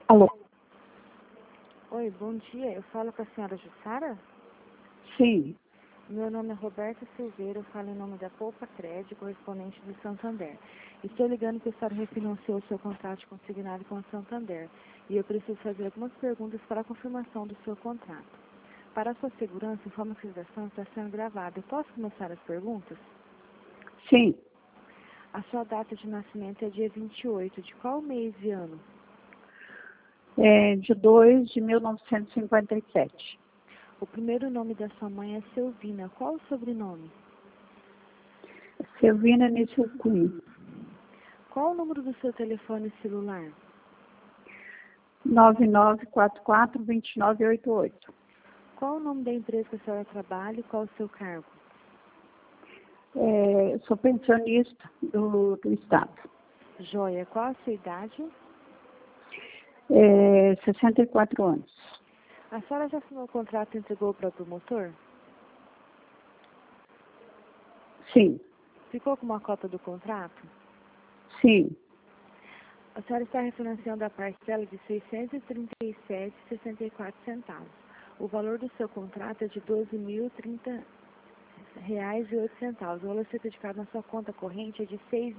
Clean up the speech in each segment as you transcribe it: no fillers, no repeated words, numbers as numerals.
Alô? Oi, bom dia. Eu falo com a senhora Jussara? Sim. Meu nome é Roberta Silveira, eu falo em nome da Poupa Crédito, correspondente do Santander. Estou ligando que a senhora refinanciou o seu contrato consignado com o Santander e eu preciso fazer algumas perguntas para a confirmação do seu contrato. Para a sua segurança, informo que a ligação está sendo gravada. Eu posso começar as perguntas? Sim. A sua data de nascimento é dia 28. De qual mês e ano? De 2 de 1957. O primeiro nome da sua mãe é Silvina. Qual o sobrenome? Silvina Nissilcunha. Qual o número do seu telefone celular? 9944-2988. Qual o nome da empresa que a senhora trabalha e qual o seu cargo? Sou pensionista do Estado. Joia, qual a sua idade? 64 anos. A senhora já assinou o contrato e entregou para o promotor? Sim. Ficou com uma cópia do contrato? Sim. A senhora está refinanciando a parcela de R$ 637,64. O valor do seu contrato é de R$ 12.030,08. O valor a ser dedicado na sua conta corrente é de R$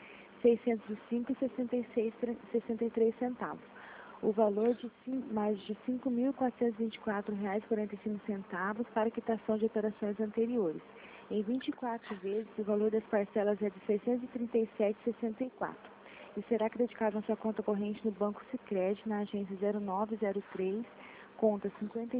6.605,63. O valor de mais de R$ 5.424,45 para quitação de operações anteriores. Em 24 vezes, o valor das parcelas é de R$ 637,64 e será creditado na sua conta corrente no Banco Sicredi, na agência 0903, conta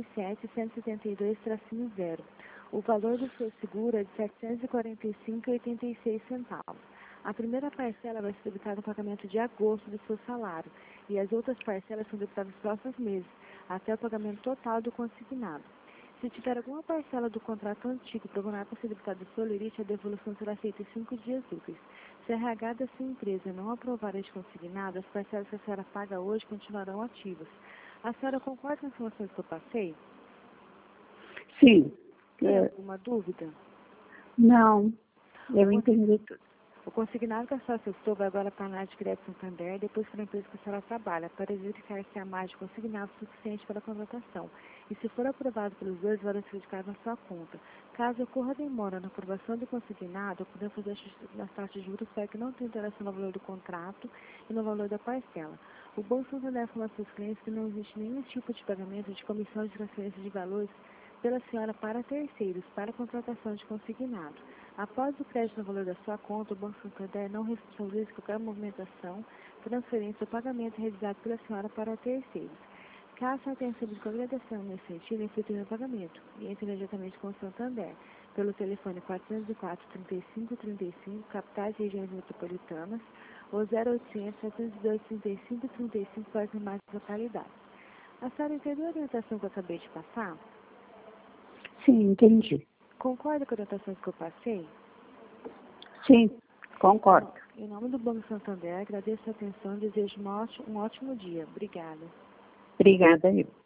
57.172-0. O valor do seu seguro é de R$ 745,86. A primeira parcela vai ser debitada no pagamento de agosto do seu salário e as outras parcelas são debitadas nos próximos meses, até o pagamento total do consignado. Se tiver alguma parcela do contrato antigo programada para ser debitada do seu limite, a devolução será feita em 5 dias úteis. Se a RH da sua empresa não aprovar este consignado, as parcelas que a senhora paga hoje continuarão ativas. A senhora concorda com as informações que eu passei? Sim. Tem alguma dúvida? Não. Eu entendi tudo. O consignado que a senhora solicitou vai agora para a análise de crédito Santander, depois para a empresa que a senhora trabalha, para verificar se há mais de consignado suficiente para a contratação. E se for aprovado pelos dois, vai ser dedicado na sua conta. Caso ocorra demora na aprovação do consignado, podemos fazer as taxas de juros para que não tenha interação no valor do contrato e no valor da parcela. O Banco Santander informa aos seus clientes que não existe nenhum tipo de pagamento de comissão de transferência de valores pela senhora para terceiros, para contratação de consignado. Após o crédito no valor da sua conta, o Banco Santander não responsabiliza qualquer movimentação, transferência ou pagamento realizado pela senhora para terceiros. Caso a senhora tenha recebido qualquer ligação nesse sentido, efetue o pagamento e entre imediatamente com o Santander, pelo telefone 404-3535, capitais e regiões metropolitanas, ou 0800-702-3535 para as demais localidades. A senhora entendeu a orientação que eu acabei de passar? Sim, entendi. Concorda com as orientações que eu passei? Sim, concordo. Em nome do Banco Santander, agradeço a atenção e desejo um ótimo dia. Obrigada. Obrigada, eu.